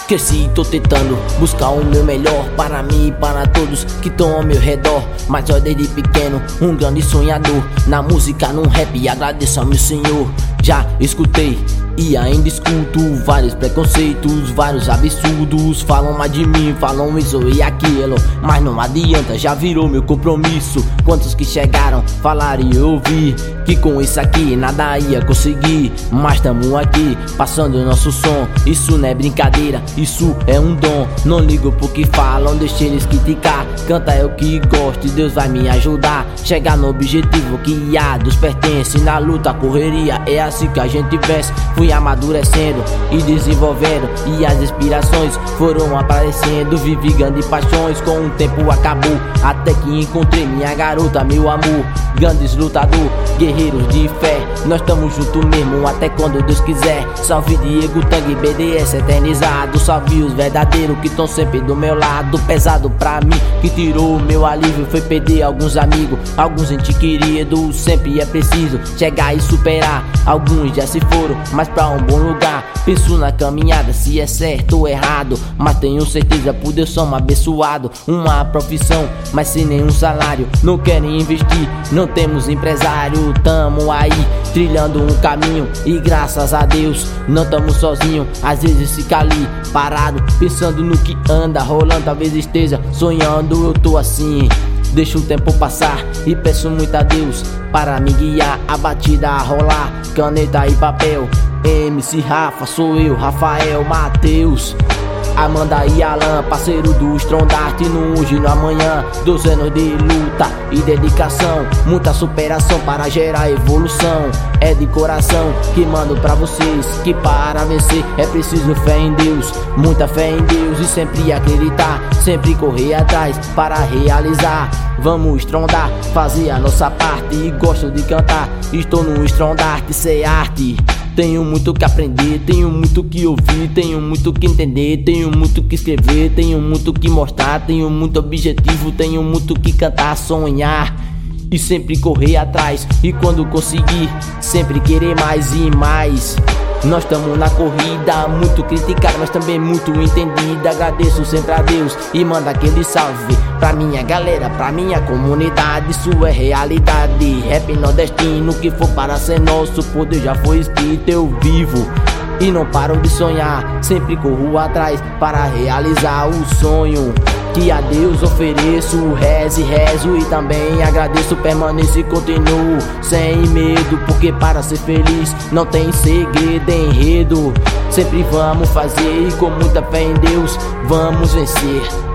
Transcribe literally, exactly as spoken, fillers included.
Cresci, tô tentando buscar o meu melhor para mim e para todos que estão ao meu redor. Mas eu desde pequeno, um grande sonhador. Na música, no rap, agradeço ao meu Senhor. Já escutei e ainda escuto vários preconceitos, vários absurdos. Falam mais de mim, falam isso e aquilo, mas não adianta, já virou meu compromisso. Quantos que chegaram, falaram e eu ouvi que com isso aqui nada ia conseguir. Mas tamo aqui, passando o nosso som. Isso não é brincadeira, isso é um dom. Não ligo pro que falam, deixa eles criticar. Canta é o que gosto e Deus vai me ajudar. Chegar no objetivo que a Deus pertence. Na luta, correria, é assim que a gente vence. Fui amadurecendo e desenvolvendo, e as inspirações foram aparecendo. Vivi grandes paixões, com o tempo acabou, até que encontrei minha garota, meu amor. Grandes lutador, guerreiros de fé, nós tamo junto mesmo até quando Deus quiser. Salve Diego, Tang, B D S eternizado. Salve os verdadeiros que estão sempre do meu lado. Pesado pra mim, que tirou o meu alívio foi perder alguns amigos, alguns ente querido. Sempre é preciso chegar e superar. Alguns já se foram, mas pra um bom lugar. Penso na caminhada, se é certo ou errado, mas tenho certeza por Deus somos abençoado. Uma profissão, mas sem nenhum salário. Não querem investir, não temos empresário. Tamo aí, trilhando um caminho, e graças a Deus não tamo sozinho. Às vezes fica ali, parado, pensando no que anda rolando. Talvez esteja sonhando, eu tô assim. Deixo o tempo passar e peço muito a Deus para me guiar, a batida a rolar, caneta e papel. M C Rafa, sou eu, Rafael Matheus, Amanda e Alan, parceiro do Strondart. No hoje e no amanhã, doze anos de luta e dedicação, muita superação para gerar evolução. É de coração que mando pra vocês que para vencer é preciso fé em Deus, muita fé em Deus, e sempre acreditar, sempre correr atrás para realizar. Vamos estrondar, fazer a nossa parte, e gosto de cantar, estou no Strondart, ser arte. Tenho muito que aprender, tenho muito que ouvir, tenho muito que entender, tenho muito que escrever, tenho muito que mostrar, tenho muito objetivo, tenho muito que cantar, sonhar e sempre correr atrás. E quando conseguir, sempre querer mais e mais. Nós estamos na corrida, muito criticado, mas também muito entendido. Agradeço sempre a Deus e manda aquele salve pra minha galera, pra minha comunidade. Isso é realidade, rap nordestino, que for para ser nosso, poder já foi escrito, eu vivo e não paro de sonhar. Sempre corro atrás para realizar o sonho que a Deus ofereço. Rezo e rezo e também agradeço, permaneço e continuo sem medo, porque para ser feliz não tem segredo, enredo. Sempre vamos fazer e com muita fé em Deus vamos vencer.